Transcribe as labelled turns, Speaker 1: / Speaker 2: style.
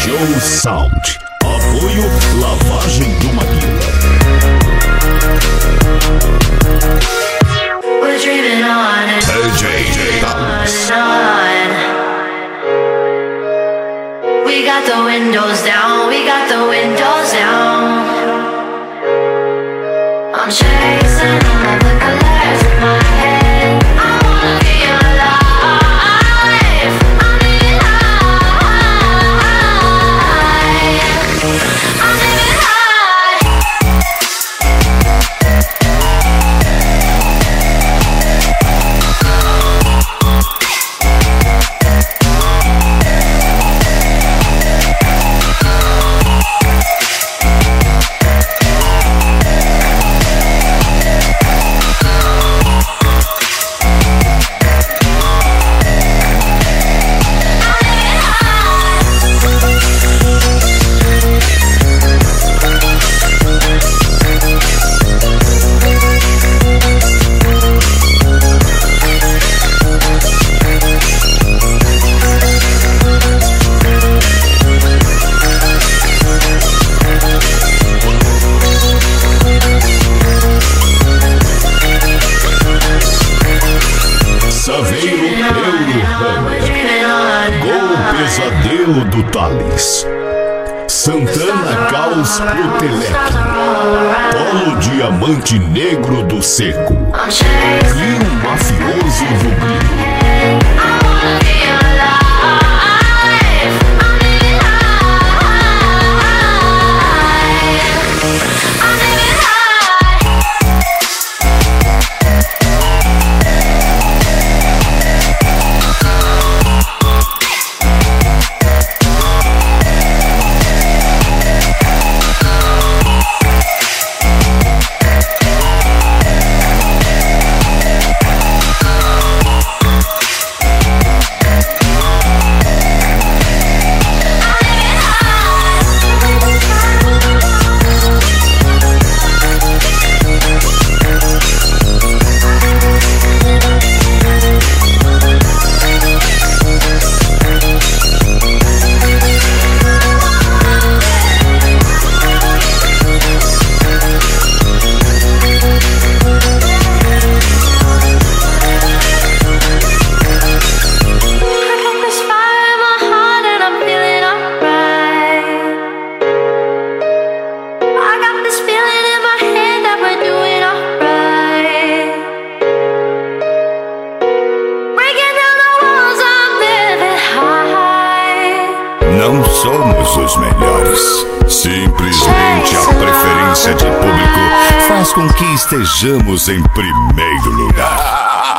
Speaker 1: Joe Sound. Apoio Lavagem do Maguila.
Speaker 2: We're dreaming on and
Speaker 1: DJ Talis.
Speaker 2: we got the windows down, we got the windows down. I'm chasing all of the colors in my head. I wanna be alive. I'm living high. I'm living high.
Speaker 1: Pesadelo do Talis. Santana Caos pro Teleque. Polo Diamante Negro do Seco. Crio Mafioso do Brilho.
Speaker 3: Não somos os melhores. Simplesmente a preferência de público faz com que estejamos em primeiro lugar.